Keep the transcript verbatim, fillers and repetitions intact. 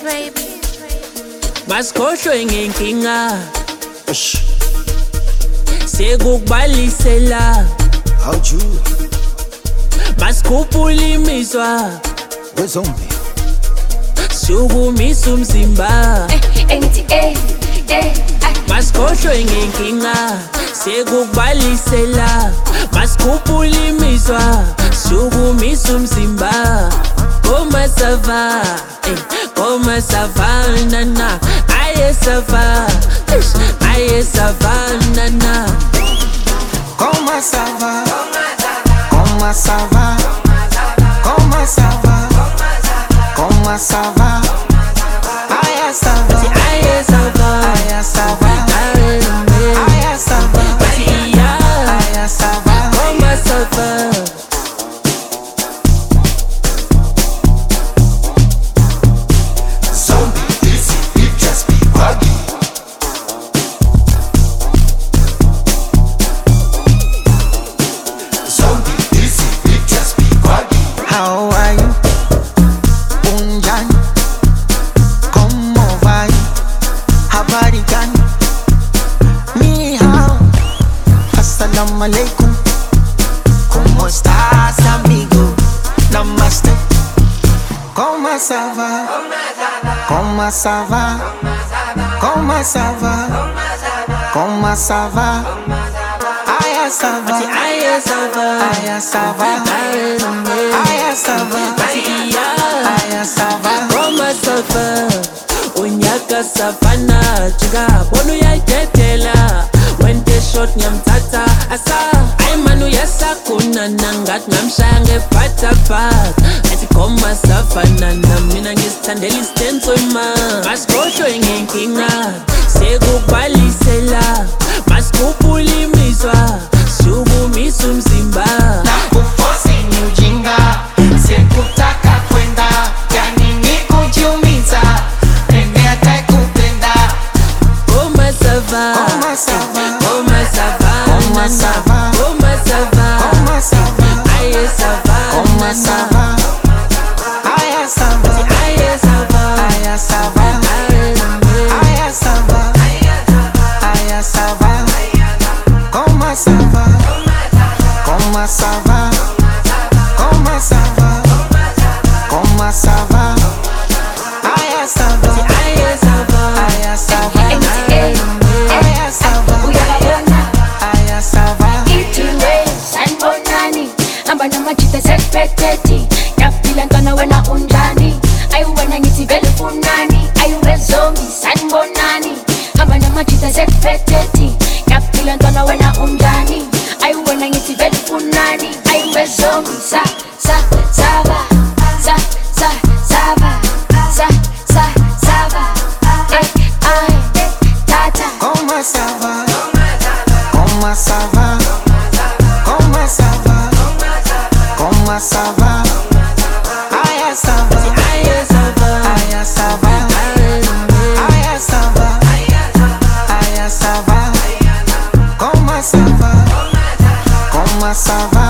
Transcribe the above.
baby. Masikhohlwe ngenkinga sekukubalisela How'd you? Masikhuphula imizwa Wezombi. sukumisa umzimba Angithi eh eh Masikhohlwe ngenkinga sekukubalisela Masikhuphula imizwa sukumisa umzimba Koma sava eh koma savana na aye sava aye savana na Comment ça va? Comment ça va? Comment ça va? Comment ça va? Aïe ça va. aye sava Aïe ça va. aye Aïe ça va. Aïe ça va. koma sava Zombie, easy, it just be buggy. Zombie, easy, it just be buggy. How are you? Unjani? ¿Cómo va? Habari gani? Ni hao. Assalamu alaikum. ¿Cómo estás, amigo? Namaste. ¿Cómo ça va? Comment ça va? Comment ça va? Comment ça va? Aïe ça va. aye sava Aïe ça va. Aïe ça va. Aïe ça va. koma sava unyaka savana jika bonu yayidedela wente shot ngiyamthatha asa ayi manu yasakuna nangathi ngamshaya ngebhathabhat athi koma savana na mina ngisithandela isitenso ima masikhohlwe ngenkinga sekukubalisela masikhuphula imizwa sukumisa umzimba Nakufosi ni ujinga, sikutaka kwenda, yani ni kujiumiza, nimeacha kupenda. koma sava Comment ça va? koma sava Comment ça va? koma sava Comment ça va? aye sava Comment ça va? Aïe ça va. aye sava Aïe ça va. Aïe ça va. Aïe ça va. Comment ça va? Comment ça va? Comment ça va? Comment ça va? Aïe ça va. aye sava Aïe ça va. Angithi eh Aïe ça va. uyabona Aïe ça va. ithi we sanibonani hamba namajita sekuphethethi yaphila ntwana wena unjani ayiwena ngithi vele ufunani ayiwe zombi sanibonani hamba namajita sekuphethethi yaphila ntwana wena unjani ayiwena ngithi vele ufunani ayiwe zombi sa sa sava sa sa sava sa sa sava eh ay tata Comment ça va? Comment ça va? Comment ça va? Comment ça va? Aïe ça va. aye sava Aïe ça va. Aïe ça va. Aïe ça va. Comment ça va? Comment ça va?